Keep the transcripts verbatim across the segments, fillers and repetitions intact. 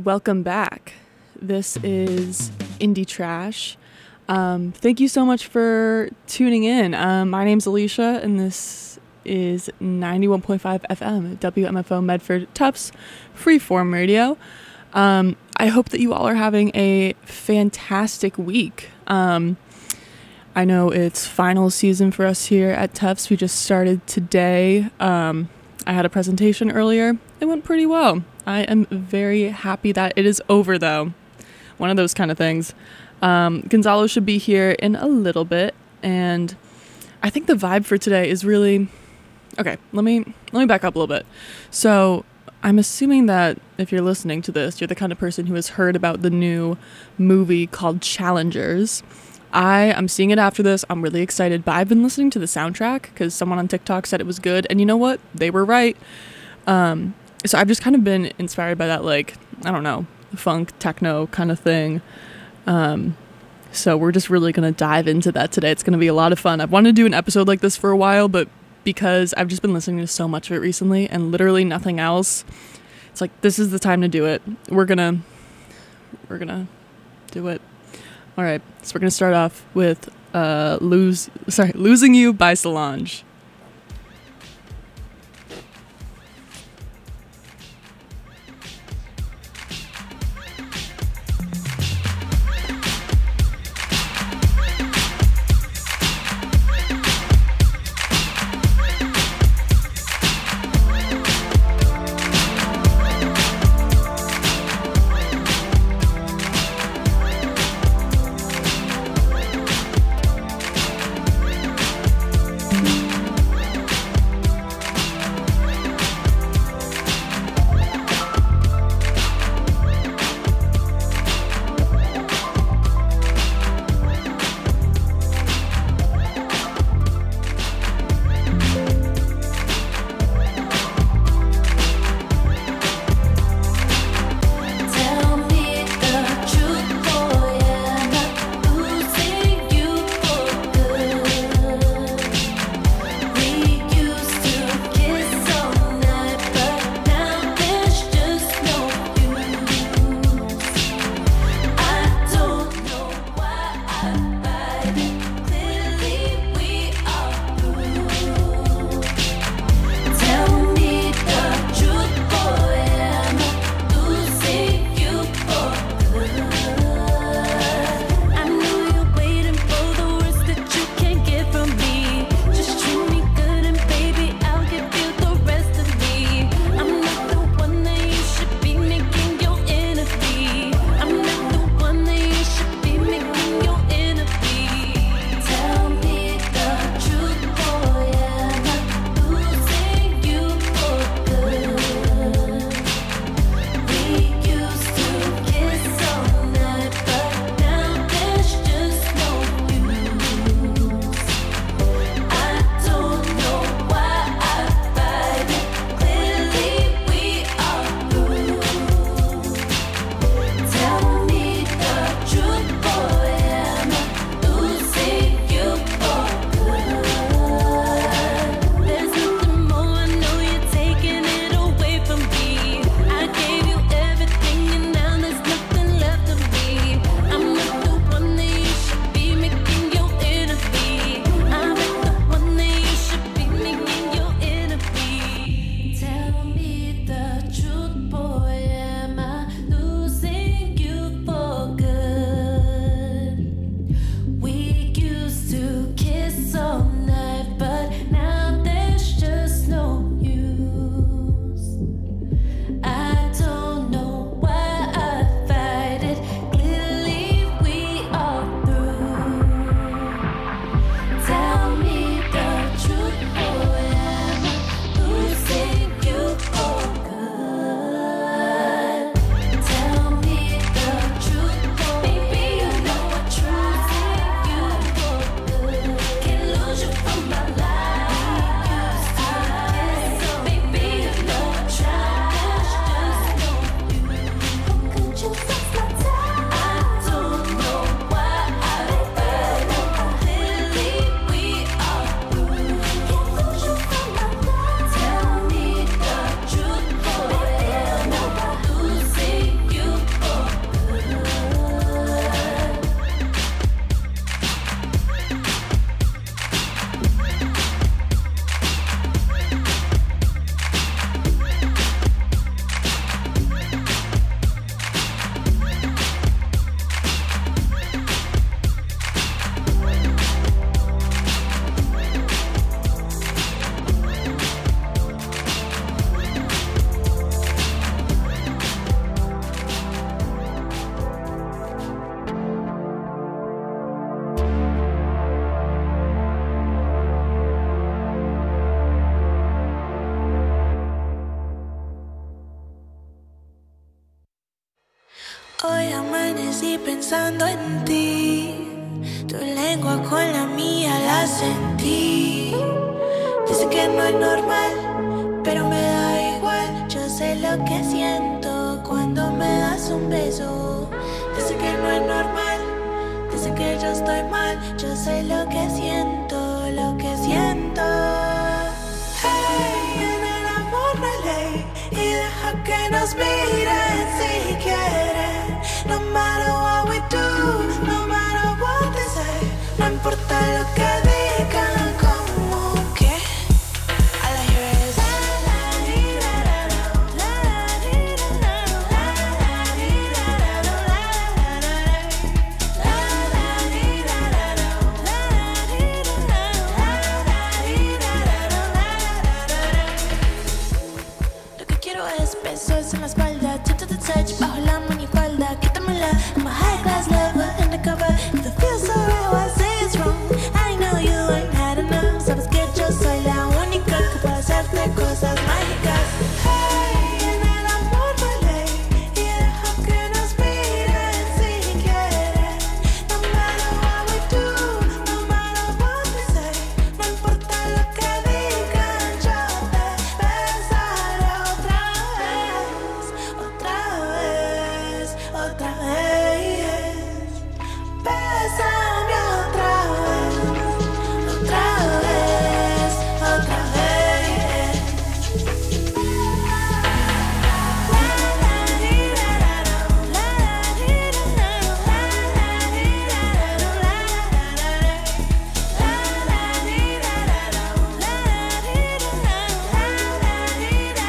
Welcome back. This is Indie Trash. Um, thank you so much for tuning in. Um, my name's Alicia, and this is ninety-one point five F M, W M F O Medford Tufts Freeform Radio. Um, I hope that you all are having a fantastic week. Um, I know it's final season for us here at Tufts. We just started today. Um, I had a presentation earlier. It went pretty well. I am very happy that it is over, though. One of those kind of things. Um, Gonzalo should be here in a little bit, and I think the vibe for today is really... Okay, let me let me back up a little bit. So, I'm assuming that if you're listening to this, you're the kind of person who has heard about the new movie called Challengers. I am seeing it after this. I'm really excited, but I've been listening to the soundtrack because someone on TikTok said it was good, and you know what? They were right. Um, so I've just kind of been inspired by that, like, I don't know, funk, techno kind of thing. Um, so we're just really going to dive into that today. It's going to be a lot of fun. I've wanted to do an episode like this for a while, but because I've just been listening to so much of it recently and literally nothing else, it's like, this is the time to do it. We're going to, we're going to do it. All right, so we're going to start off with uh, lose, sorry, Losing You by Solange. Hoy amanecí pensando en ti. Tu lengua con la mía la sentí. Dice que no es normal, pero me da igual. Yo sé lo que siento cuando me das un beso. Dice que no es normal, dice que yo estoy mal. Yo sé lo que siento, lo que siento. Hey, en el amor no hay ley, y deja que nos miren si quieren. No matter what we do, no matter what they say, no importa lo que digan, como que all I hear is la la di da da da, la la di da da da, la la di da da da, la la di da da da, la la di da da da, la di da da da. Lo que quiero es besos en la espalda, tip to the touch, bajo la minifalda, quítamela. I'm a high class lover, undercover. If it feels so real, I say it's wrong. I know you ain't had enough. Sabes que yo soy la única que puede hacerte cosas mágicas. Hey, en el amor no hay ley, y deja que nos miren si quieren. No matter what we do, no matter what we say, no importa lo que digan, yo te besaré otra vez, otra vez, otra vez. Bésame otra vez, otra vez, otra vez. La la di da da da, la la di da da da, la la di da da da, la la di da da da, la la di da da da, la la di da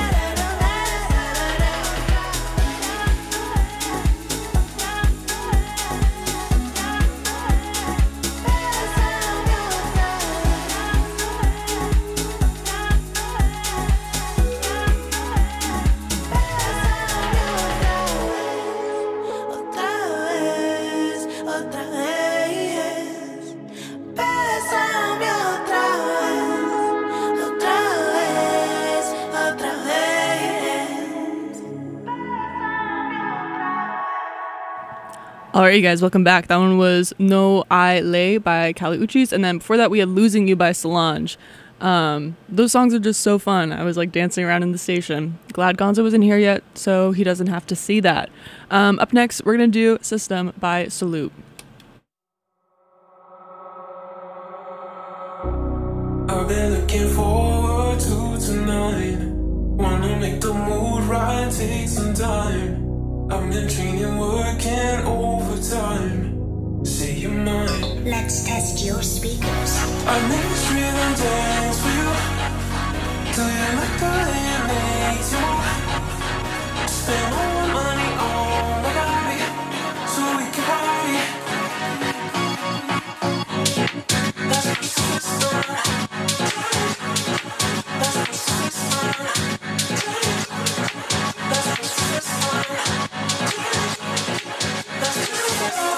otra vez, otra vez. Bésame otra vez, otra vez, otra vez. All right, you guys, welcome back. That one was No I Lay by Kali Uchis, and then before that we had Losing You by Solange. Um, those songs are just so fun. I was like dancing around in the station. Glad Gonzo wasn't here yet, so he doesn't have to see that. Um, up next, we're gonna do System by Salute. I've been looking forward to tonight. Wanna make the mood right, take some time. I've been training, working overtime. Say you're mine. Let's test your speakers. I make this rhythm dance for you. Do you like the way it makes you move? Spend all my money on my body, so we can party. That's my system. That's my system. That's my system. That's my system.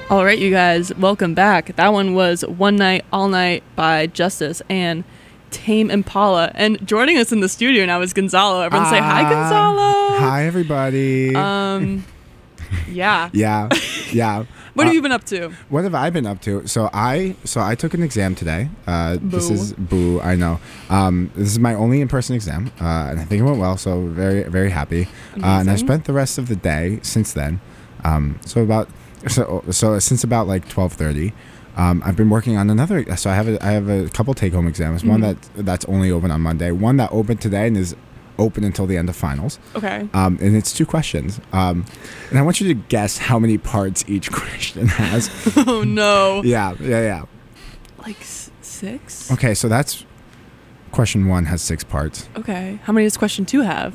All right, you guys, welcome back. That one was One Night, All Night by Justice and Tame Impala. And joining us in the studio now is Gonzalo. Everyone say hi, Ah, Gonzalo. Hi, everybody. Um, yeah. yeah, yeah. What Uh, have you been up to? What have I been up to? So I so I took an exam today. Uh, this Boo. is boo. I know. Um, this is my only in-person exam, uh, and I think it went well. So very very happy. Uh, and I Amazing. spent the rest of the day since then. Um, so about so so since about like twelve thirty. Um, I've been working on another. So I have a I have a couple take-home exams. One Mhm. that that's only open on Monday. One that opened today and is open until the end of finals. Okay. Um, and it's two questions. Um, and I want you to guess how many parts each question has. Oh, no. yeah, yeah, yeah. Like s- six? Okay, so that's question one has six parts. Okay. How many does question two have?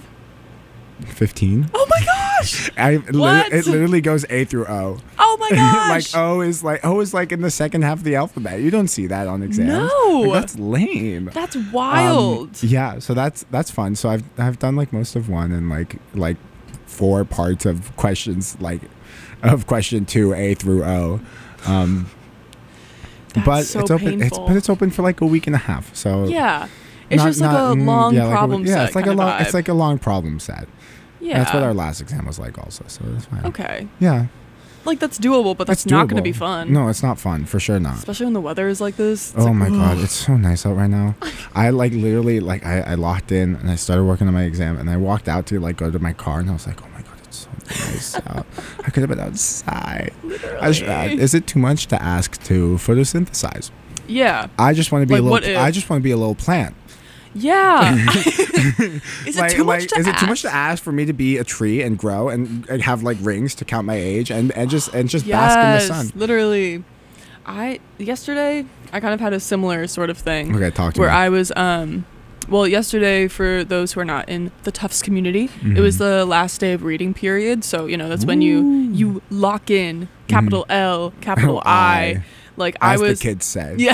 fifteen. Oh, my gosh. I, it lit- What? it literally goes A through O. Oh, my gosh. like O is like O is like in the second half of the alphabet. You don't see that on exams. No. Like, that's lame. That's Um, wild. yeah, so that's that's fun. So I've I've done like most of one and like like four parts of questions like of question two A through O. Um, That's but so it's open. It's painful. but it's open for like a week and a half. So Yeah. It's not- just like not- a mm, long yeah, like a- problem yeah, set. it's like a kind of long. It's vibe. like a long problem set. Yeah. That's what our last exam was like, also. So that's fine. Okay. Yeah, Like, that's doable, but that's it's not going to be doable. fun. No, it's not fun for sure. Not. Especially when the weather is like this. It's Oh like, my god, ugh. it's so nice out right now. I like literally like I, I locked in and I started working on my exam and I walked out to like go to my car and I was like, oh my god, it's so nice out. I could have been outside. I just, uh, Literally. is it too much to ask to photosynthesize? Yeah. I just want to be Like, a what little. if? I just want to be a little plant. Yeah. is like, it too like, much to is ask? it too much to ask for me to be a tree and grow and, and have like rings to count my age and, and just and just Yes, bask in the sun? literally. I yesterday I kind of had a similar sort of thing Okay, talk to where me. I was um well yesterday, for those who are not in the Tufts community, it was Mhm. the last day of reading period, so you know that's when you you lock in capital L capital I. Like I as was the kids say. yeah.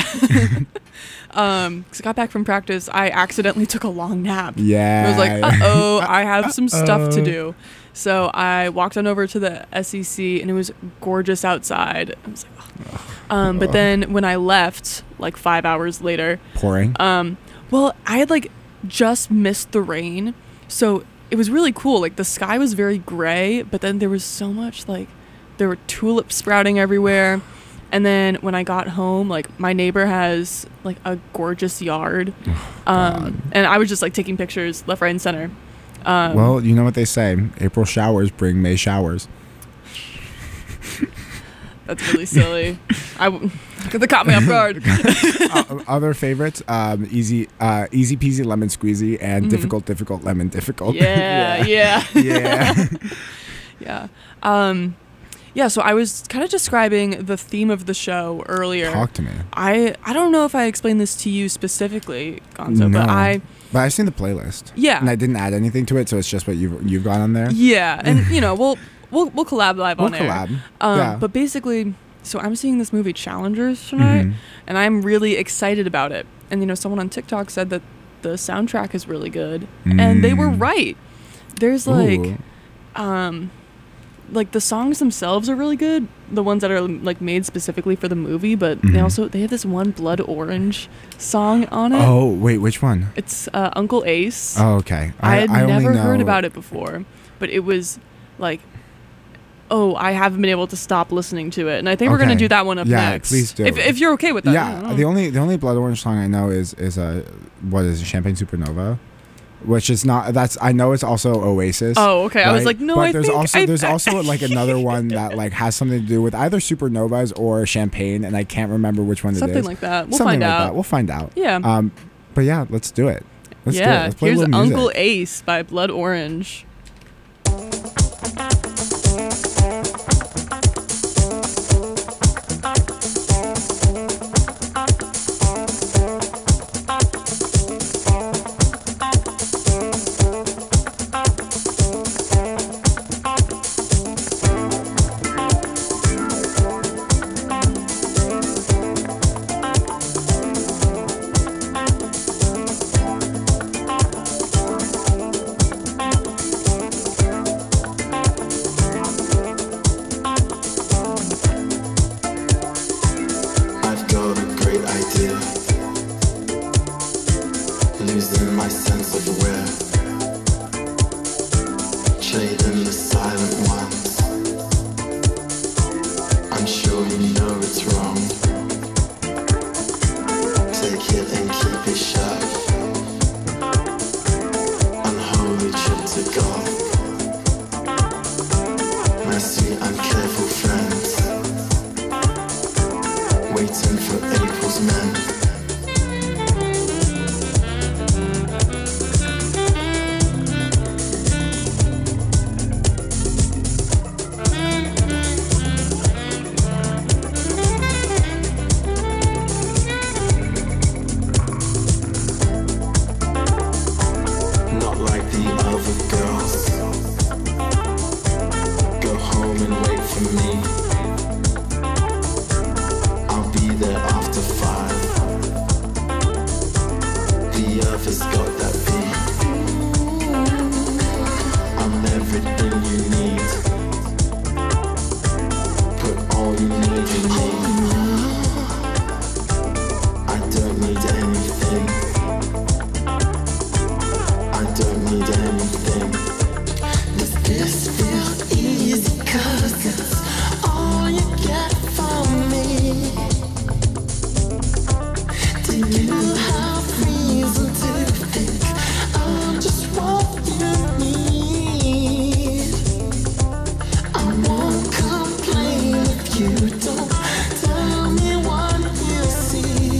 Um, 'cause I got back from practice, I accidentally took a long nap. Yeah. I was like, uh oh, I have some stuff to Uh-oh. do. So I walked on over to the S E C and it was gorgeous outside. I was like, oh. Um, but then when I left, like five hours later, Pouring. um, well, I had like just missed the rain. So it was really cool. Like the sky was very gray, but then there was so much like, there were tulips sprouting everywhere. And then when I got home, like my neighbor has like a gorgeous yard. Um, and I was just like taking pictures left, right, and center. Um, Well, you know what they say. April showers bring May showers. that's really silly. I w- that caught me off guard. uh, other favorites, um, easy, uh, easy peasy lemon squeezy, and Mhm. difficult, difficult lemon difficult. Yeah, yeah, yeah. yeah. Um, yeah. So I was kind of describing the theme of the show earlier. Talk to me. I I don't know if I explained this to you specifically, Gonzo, but No. I But I've seen the playlist. yeah And I didn't add anything to it, so it's just what you've you've got on there. yeah, and you know we'll we'll we'll collab live We'll on air. collab. Um, yeah. But basically, so I'm seeing this movie Challengers tonight, Mhm. and I'm really excited about it. And you know, someone on TikTok said that the soundtrack is really good, and they were Mm. right. There's like, Ooh. um, like the songs themselves are really good, the ones that are like made specifically for the movie. But they Mhm. also they have this one Blood Orange song on it. Oh wait, which one? It's uh, Uncle Ace. Oh, okay. I had only never heard know- about it before, but it was like, oh, I haven't been able to stop listening to it, and I think we're gonna Okay. do that one up Yeah, next. please do. If, if you're okay with that. I Yeah, don't know. the only the only Blood Orange song I know is is a what is it, Champagne Supernova, which is not that's I know it's also Oasis. Oh, okay. I was right? like, no, but I there's think also I- there's I- also like another one that like has something to do with either Supernovas or Champagne, and I can't remember which one it something is. like that. We'll Something find like out. that. We'll find out. Yeah. Um, but yeah, let's do it. Let's do it. yeah. Let's play a Here's little music. Uncle Ace by Blood Orange. losing my sense of where. Trading the silent ones. I'm sure you know it's wrong. Take it and keep it shut. Unholy trip to God. My sweet uncareful friends. Waiting for April's men. Not like the other girls. Go home and wait for me. I'll be there after five. The others got that beat. I'm everything you need. Put all you need in me. I don't need anything. I don't need anything. Does this feel easy? 'Cause it's all you get from me. Do you have reason to think I'm just what you need? I won't complain if you don't tell me what you see.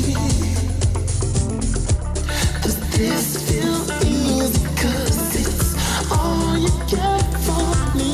Does this feel easy? 'Cause it's all you get from me.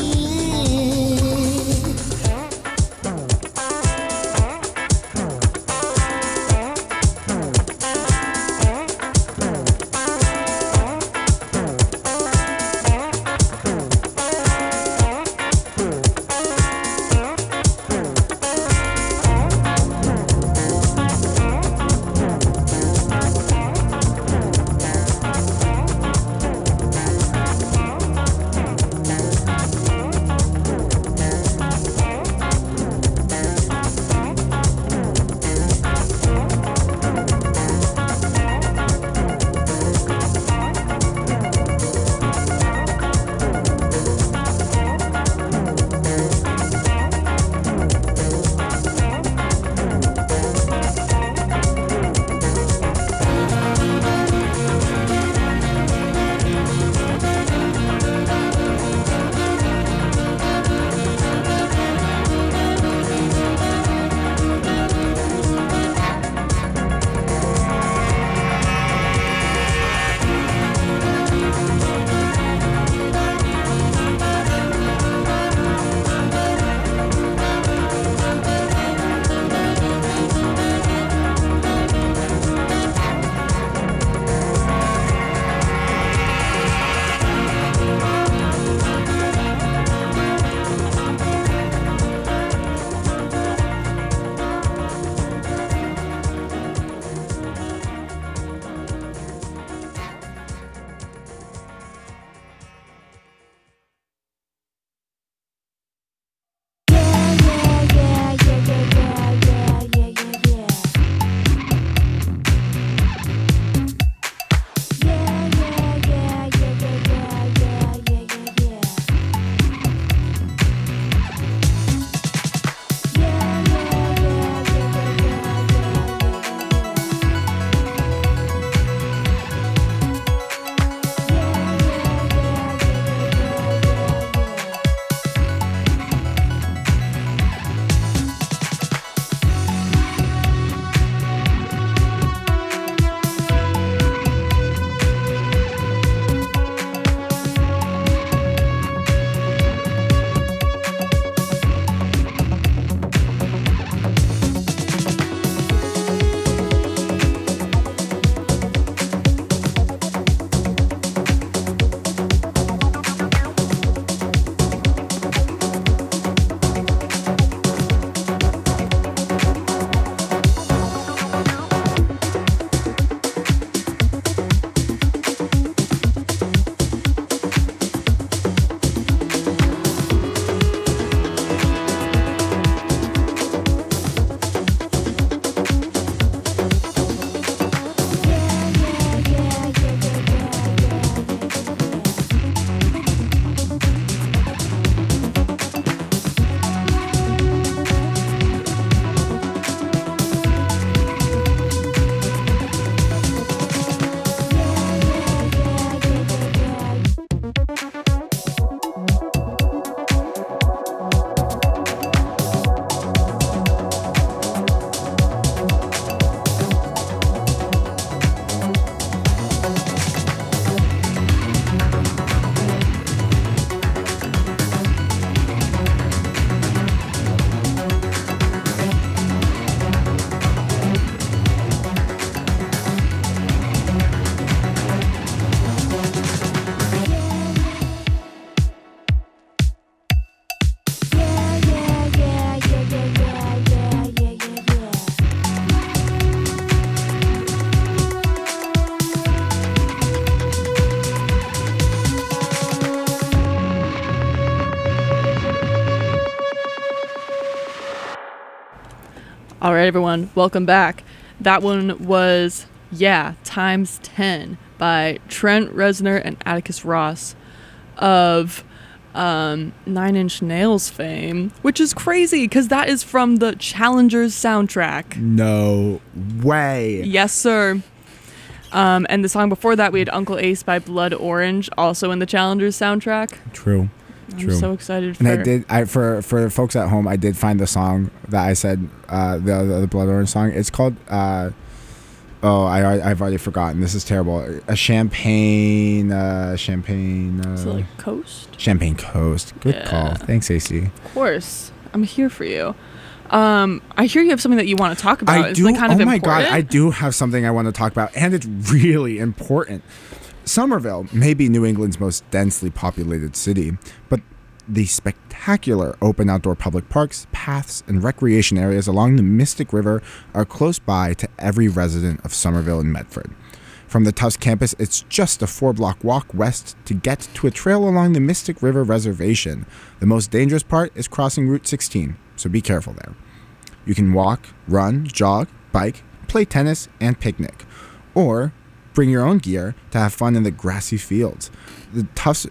All right, everyone, welcome back. That one was Yeah, Times ten by Trent Reznor and Atticus Ross of um, Nine Inch Nails fame, which is crazy because that is from the Challengers soundtrack. No way. Yes, sir. Um, and the song before that, we had Uncle Ace by Blood Orange, also in the Challengers soundtrack. True. I'm True. so excited for And I did. I for for folks at home, I did find the song that I said uh, the, the the Blood Orange song. It's called. Uh, oh, I I've already forgotten. This is terrible. A champagne. Uh, champagne. Uh, Is it like Coast? Champagne Coast. Good Yeah. call. Thanks, A C. Of course. I'm here for you. Um, I hear you have something that you want to talk about. I Is do. it kind oh of my important? god, I do have something I want to talk about, and it's really important. Somerville may be New England's most densely populated city, but the spectacular open outdoor public parks, paths, and recreation areas along the Mystic River are close by to every resident of Somerville and Medford. From the Tufts campus, it's just a four-block walk west to get to a trail along the Mystic River Reservation. The most dangerous part is crossing Route sixteen, so be careful there. You can walk, run, jog, bike, play tennis, and picnic. Or bring your own gear to have fun in the grassy fields. The Tufts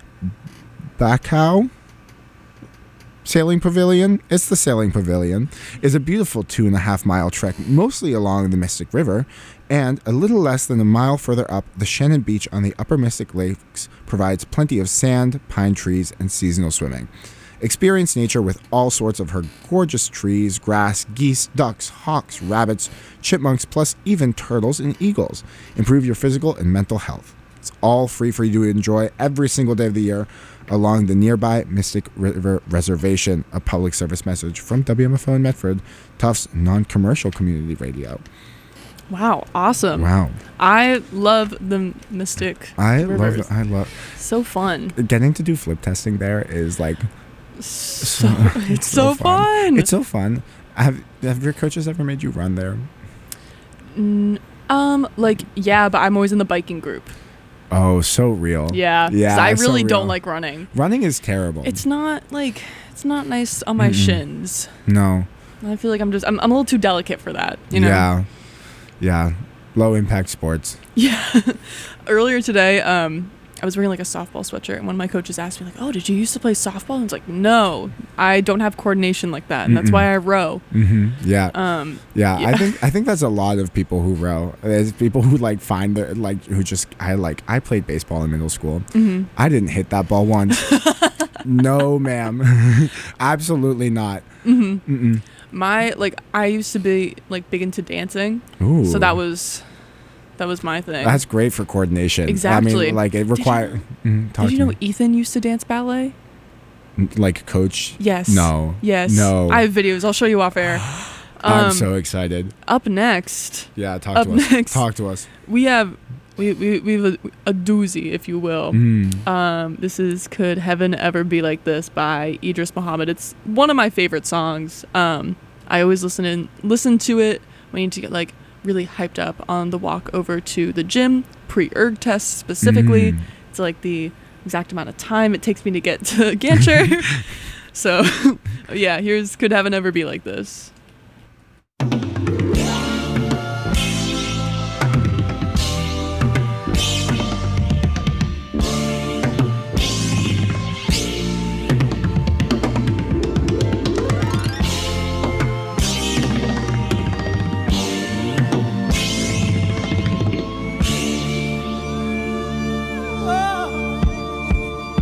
Backhow Sailing Pavilion, it's the Sailing Pavilion, is a beautiful two and a half mile trek mostly along the Mystic River, and a little less than a mile further up, the Shannon Beach on the Upper Mystic Lakes provides plenty of sand, pine trees, and seasonal swimming. Experience nature with all sorts of her gorgeous trees, grass, geese, ducks, hawks, rabbits, chipmunks, plus even turtles and eagles. Improve your physical and mental health. It's all free for you to enjoy every single day of the year along the nearby Mystic River Reservation, a public service message from W M F O in Medford, Tufts non-commercial community radio. Wow, awesome. Wow. I love the Mystic I Rivers. love I love So fun. getting to do flip testing there is like So, it's so fun. It's so fun. Have have your coaches ever made you run there? N- um, like, yeah, but I'm always in the biking group. Oh, so real. Yeah. 'cause Yeah, I so really don't real. like running. Running is terrible. It's not like, it's not nice on my Mm-mm. shins. no. I feel like I'm just, I'm, I'm a little too delicate for that, you know? Yeah. Yeah. Low impact sports. Yeah. Earlier today, um, I was wearing like a softball sweatshirt, and one of my coaches asked me like, "Oh, did you used to play softball?" And I was like, "No, I don't have coordination like that, and that's Mm-mm. why I row." Mm-hmm. Yeah. Um, yeah. yeah. I think I think that's a lot of people who row. There's people who like find the like who just I like I played baseball in middle school. mhm. I didn't hit that ball once. No, ma'am. Absolutely not. Mhm. Mm-mm. My like, I used to be like big into dancing, Ooh. so that was that was my thing. That's great for coordination. I Exactly. mean, like it requires. Mm, talk Did you to know me. Ethan used to dance ballet? N- like coach? Yes. No. Yes. No. I have videos. I'll show you off air. I'm Um, so excited. Up next, Yeah, talk up to us. next. Talk to us. we have we we we have a, a doozy, if you will. Mm. Um, this is "Could Heaven Ever Be Like This" by Idris Muhammad. It's one of my favorite songs. Um, I always listen in, listen to it when I need to get like really hyped up on the walk over to the gym, pre-erg test specifically. Mm. It's like the exact amount of time it takes me to get to Gancher. So, yeah, here's "Could Heaven Ever Be Like This."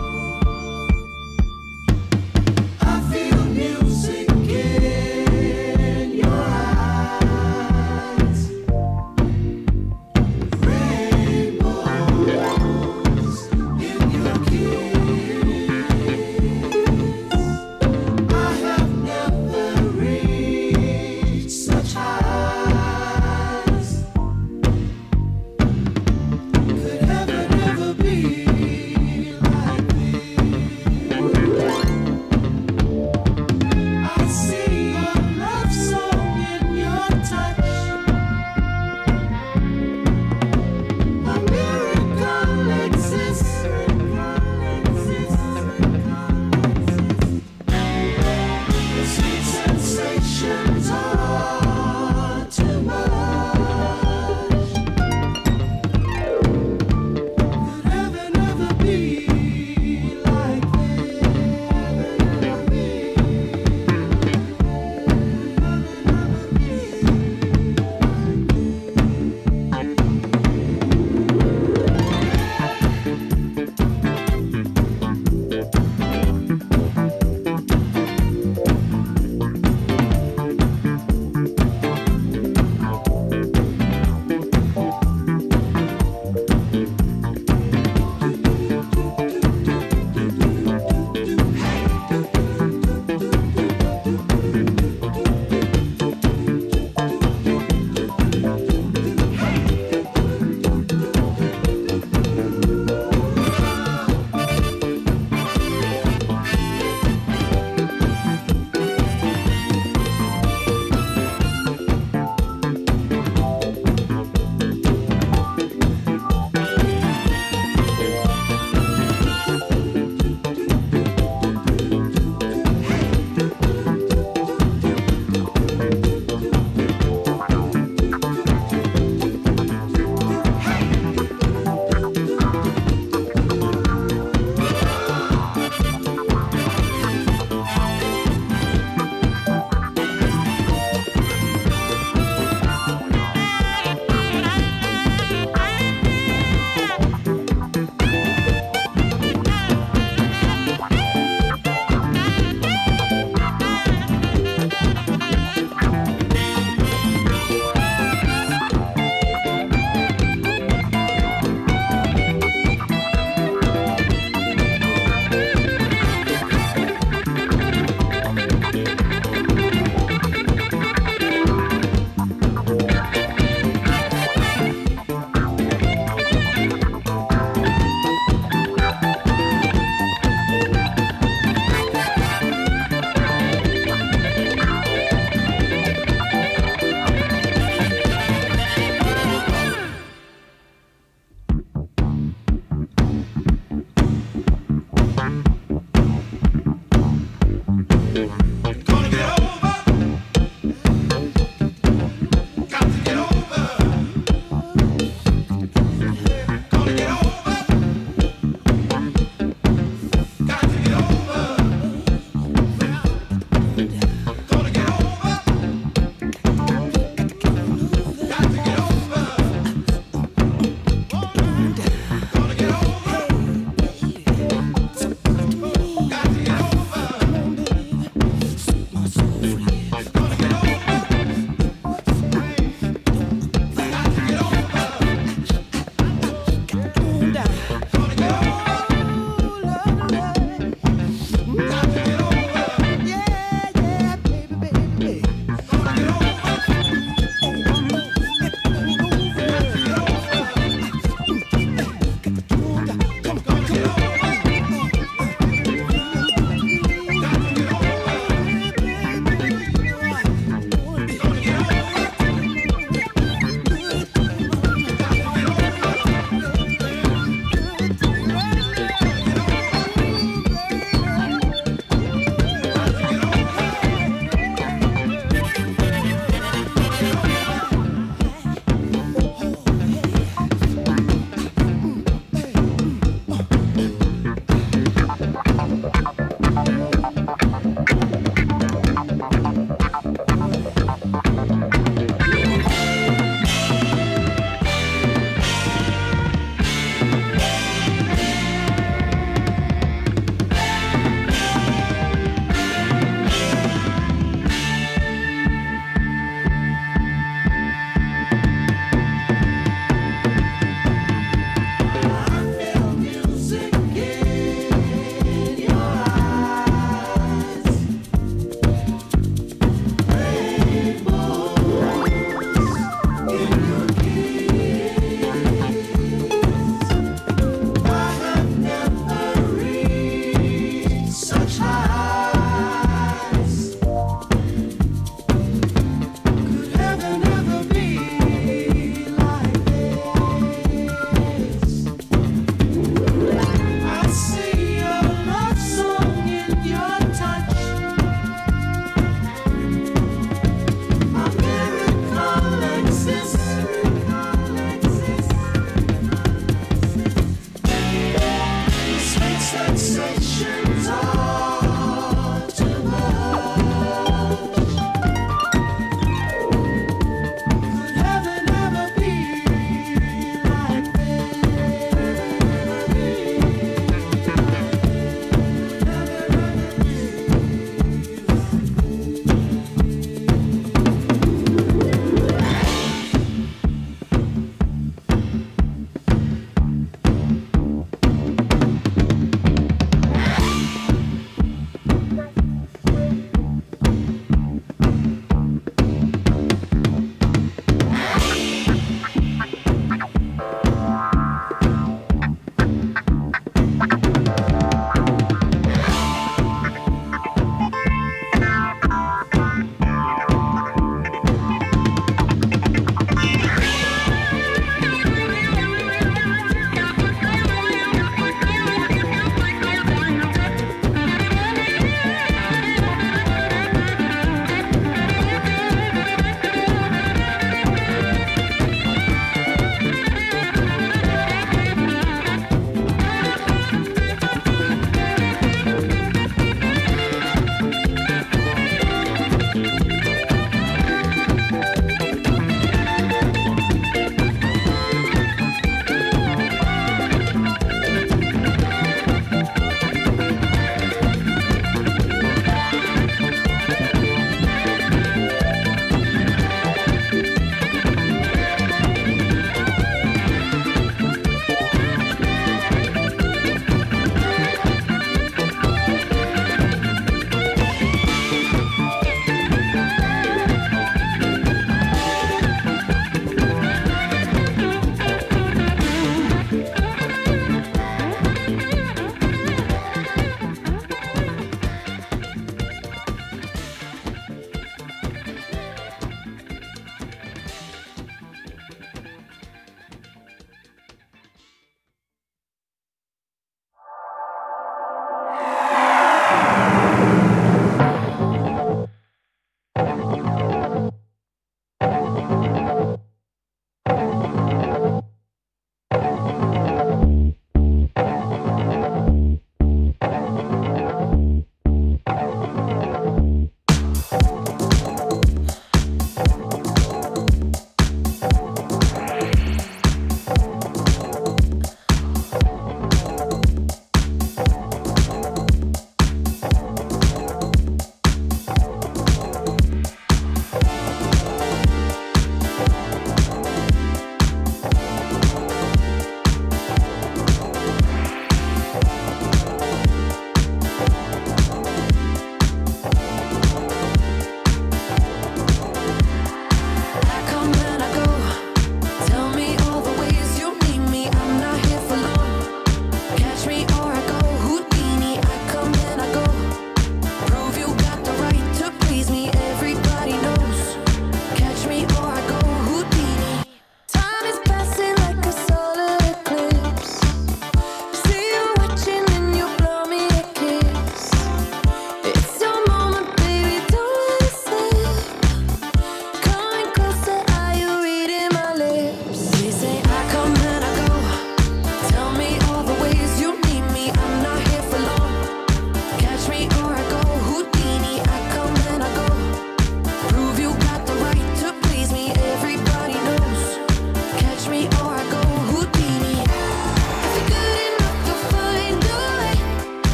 I feel music, yeah.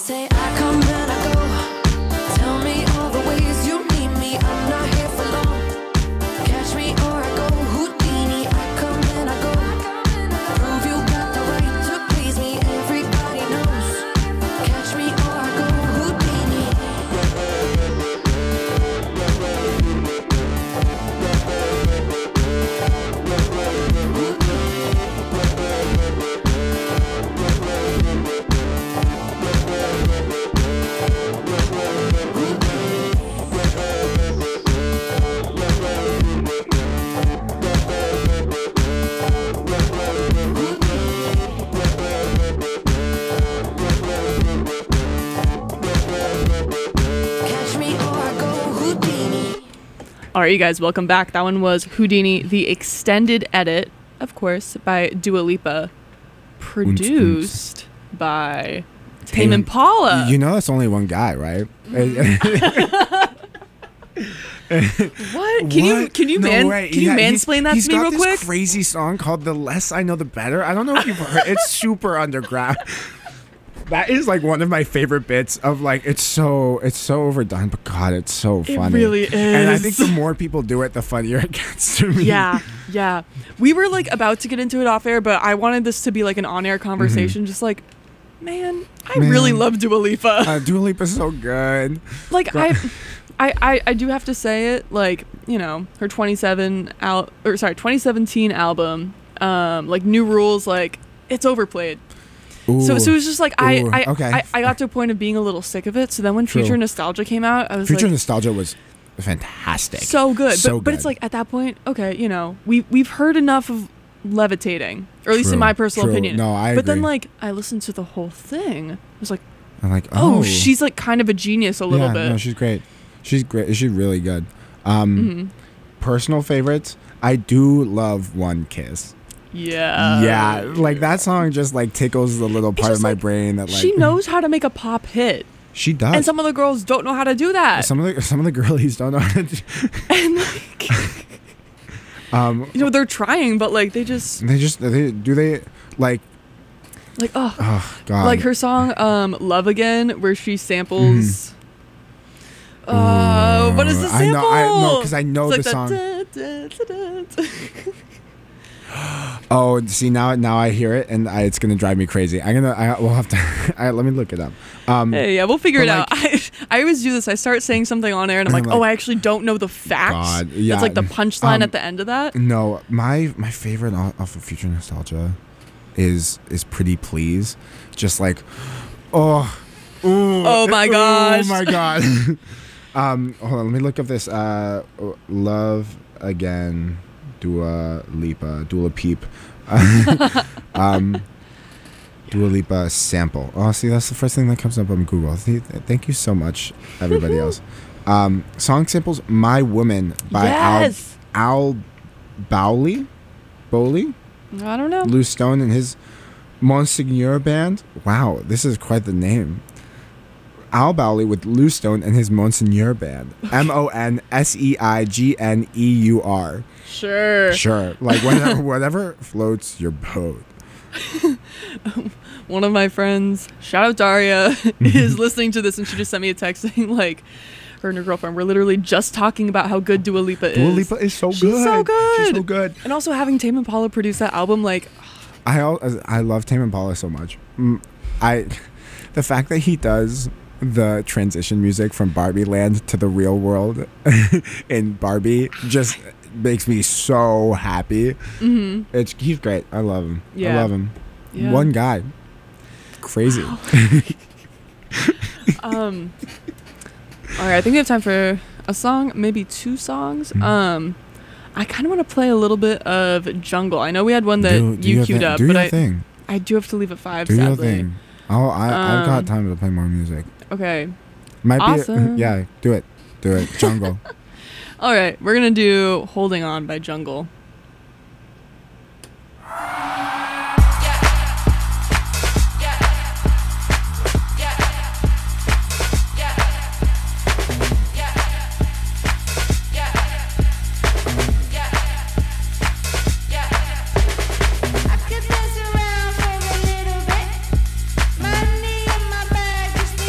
say I come and I go. Tell me all the ways you need me. I'm not here for long. Catch me or I go. Houdini, I come and I go. Prove you got the right to please me. Everybody knows. Catch me or I go. Houdini. Catch me or I go. Houdini. All right, you guys, welcome back. That one was Houdini, the extended edit, of course, by Dua Lipa, produced by Tame Tame- Impala. You know, that's only one guy, right? what? Can you What? can you No man way. can you Yeah, he's- mansplain that he's to me got real this quick? crazy song called "The Less I Know, the Better." I don't know if you've heard. It's super underground. That is like one of my favorite bits of like it's so it's so overdone, but God, it's so It funny. really And I is. think the more people do it, the funnier it gets to me. Yeah, yeah. We were like about to get into it off air, but I wanted this to be like an on-air conversation. Just like, man, I Mm-hmm. Man. really love Dua Lipa. Uh, Dua Lipa's so good. like I, I, I, I do have to say it. Like, you know, her twenty-seven al- or sorry, twenty seventeen album, um, like New Rules, like it's overplayed. Ooh. So, so it was just like I, Ooh, I, okay. I, I got to a point of being a little sick of it. So then when True. Future Nostalgia came out, I was Future like, Nostalgia was fantastic. so good. So but, but it's good. like at that point, okay, you know, we we've heard enough of levitating, or at least in True, my personal true. opinion. No, I But then agree. like I listened to the whole thing. I was like, I'm like, oh, oh, she's like kind of a genius a little yeah, bit. No, she's great. She's great. She's really good. Um, Mhm. Personal favorites. I do love One Kiss. Yeah. yeah, like that song just like tickles the little part just of my like, brain that like she knows how to make a pop hit, she does. and some of the girls don't know how to do that. some of the some of the girlies don't know how to do. and like, Um, you know, they're trying, but like they just they just they do they like like oh, oh god like her song um "Love Again," where she samples. Uh, what is the I sample? know- I know, 'cause I know It's the like song. da, da, da, da, da. Oh, see now now I hear it and I, it's gonna drive me crazy. I'm gonna I will have to I, let me look it up. Um, Hey, yeah, we'll figure But it out. I, I always do this. I start saying something on air, and I'm like, Like, oh, I actually don't know the facts. God, yeah. That's like the punchline Um, at the end of that. No, my my favorite off off of Future Nostalgia is is Pretty Please. Just like, oh, ooh, Oh my gosh. oh my god. um, hold on, let me look up this. Uh, Love Again, Dua Lipa, Dua Peep. um, Dua Lipa sample. Oh, see, that's the first thing that comes up on Google. Th- Thank you so much, everybody else. Um, song samples "My Woman" by Yes. Al Al Bowley, Bowley, I don't know. Lou Stone and his Monseigneur band. Wow, this is quite the name. Al Bowley with Lou Stone and his Monseigneur band. M O N S E I G N E U R. Sure. Sure, like whatever, whatever floats your boat. One of my friends, shout out Daria, is listening to this, and she just sent me a text saying like, her and her girlfriend were literally just talking about how good Dua Lipa is. Dua Lipa is so She's good. so good. She's so good. And also having Tame Impala produce that album, like, I al- I love Tame Impala so much. Mm, I, the fact that he does the transition music from Barbie Land to the real world in Barbie just makes me so happy. mm-hmm. It's he's great. I love him. I Yeah. love him. Yeah. One guy. Crazy. um. All right, I think we have time for a song, maybe two songs. Mhm. Um, I kind of want to play a little bit of Jungle. I know we had one that do, do you your queued thing. up, Do but your I thing. I do have to leave at five. Do your sadly. thing. I'll, I I've got Um, time to play more music. Okay. Might awesome. be. Yeah. Do it. Do it. Jungle. All right, we're gonna do "Holding On" by Jungle. I could dance around for a little bit. Money in my bag, just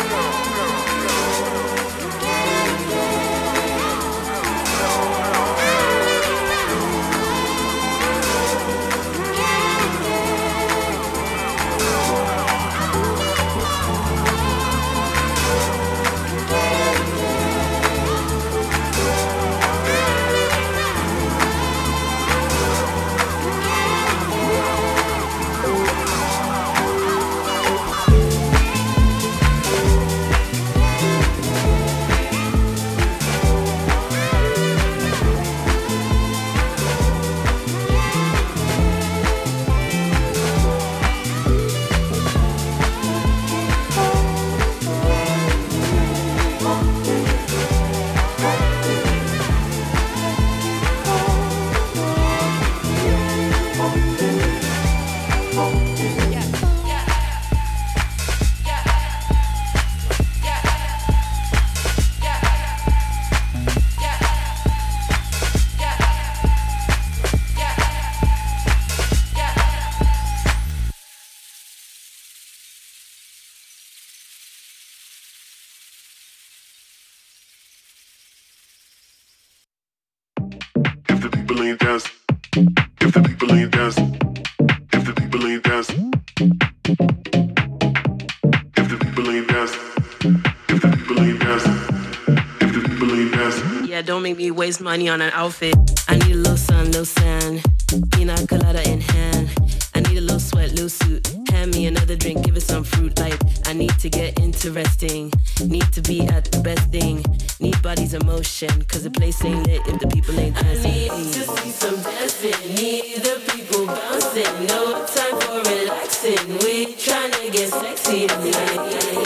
Don't make me waste money on an outfit. I need a little sun, little sand, pina colada in hand. I need a little sweat, little suit. Hand me another drink, give it some fruit. Like I need to get interesting. Need to be at the best thing. Need bodies in motion, cause the place ain't lit if the people ain't dancing. I need to see some dancing. Need the people bouncing. No time for relaxing. We tryna get sexy tonight.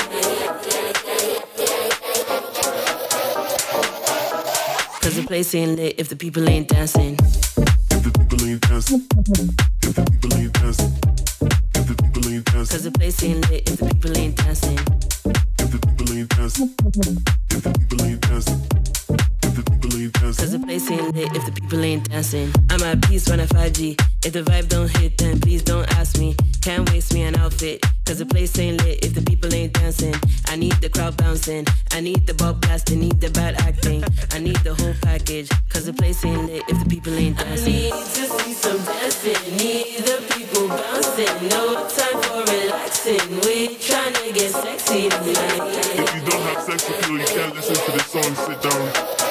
Cause the place ain't lit if the people ain't dancing. If the people ain't dancing. If the people ain't dancing. If the people ain't dancing. Cause the place ain't lit if the people ain't dancing. If the people ain't dancing. If the people ain't dancing. If the people ain't dancing. Cause the place ain't lit if the people ain't dancing. I'm at peace when I five G. If the vibe don't hit, then please don't ask me. Can't waste me an outfit. Cause the place ain't lit if the people ain't dancing. I need the crowd bouncing. I need the ball blasting. Need the bad acting. I need the whole package. Cause the place ain't lit if the people ain't dancing. I need to see some dancing. Need the people bouncing. No time for relaxing. We tryna get sexy tonight. If you don't have sex appeal, you can't listen to this song. Sit down.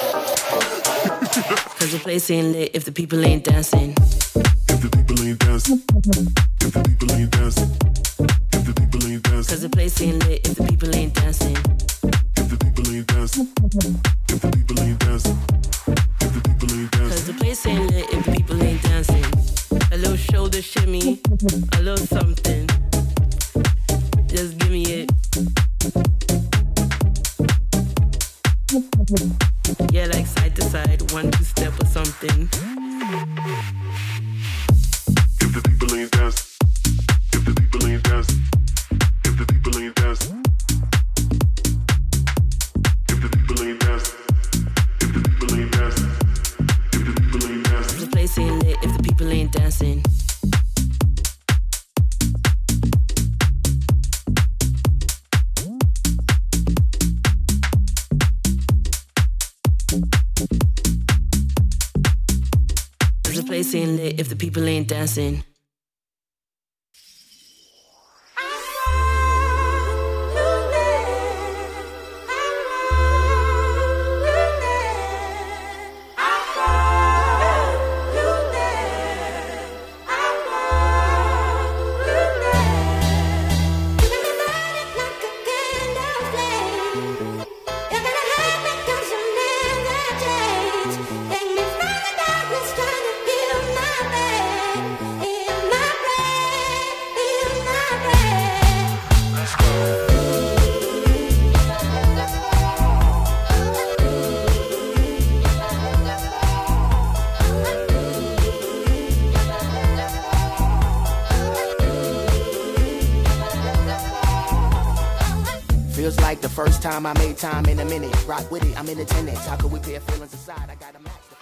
Cause the place ain't lit if the people ain't dancing. If the people ain't dancing. If the people ain't dancing. If the people ain't dancing. Cause the place ain't lit if the people ain't dancing. If the people ain't dancing. If the people ain't dancing. If the people ain't dancing. Cause the place ain't lit if the people ain't dancing. A little shoulder shimmy, a little something. Just give me it. Yeah, like side to side, one, two step or something. If the people ain't dancing. If the people ain't dancing. If the people ain't dancing. If the people ain't dancing. If the people ain't dancing. If the people ain't dancing. The place ain't lit if the people ain't dancing. The place ain't lit if the people ain't dancing. Feels like the first time I made time in a minute. Rock with it, I'm in attendance. How could we pair feelings aside? I got a match.